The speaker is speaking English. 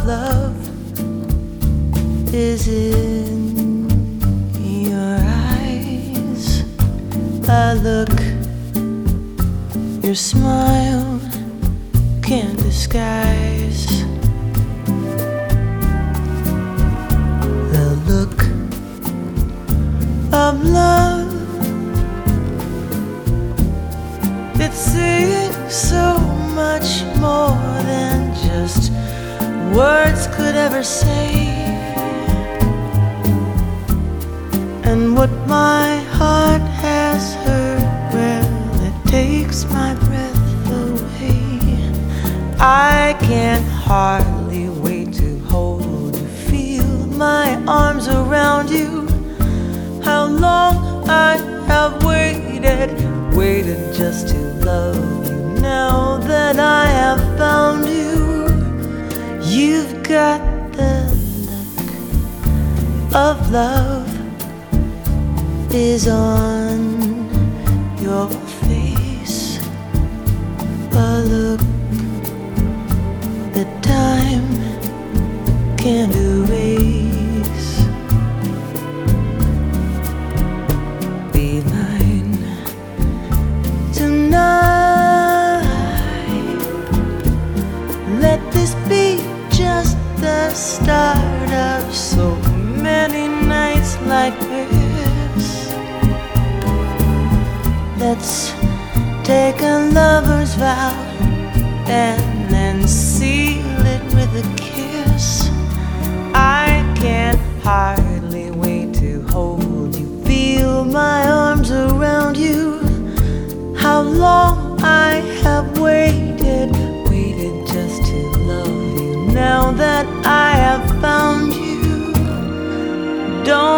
love is in your eyes. I look, your smile can't disguise the look of love. It's saying so much more than just words could ever say. And what my heart has heard, well, it takes my breath away. I can hardly wait to hold you, feel my arms around you. How long I have waited just to love you. Now that I have found you, you've got the look of love is on your face, a look that time can't erase. Be mine tonight. Let this be just the start of so many nights like this. Let's take a lover's vow and then seal it with a kiss. I can't hardly wait to hold you, feel my arms around you. How long I have waited just to love you. Now that I have found you, don't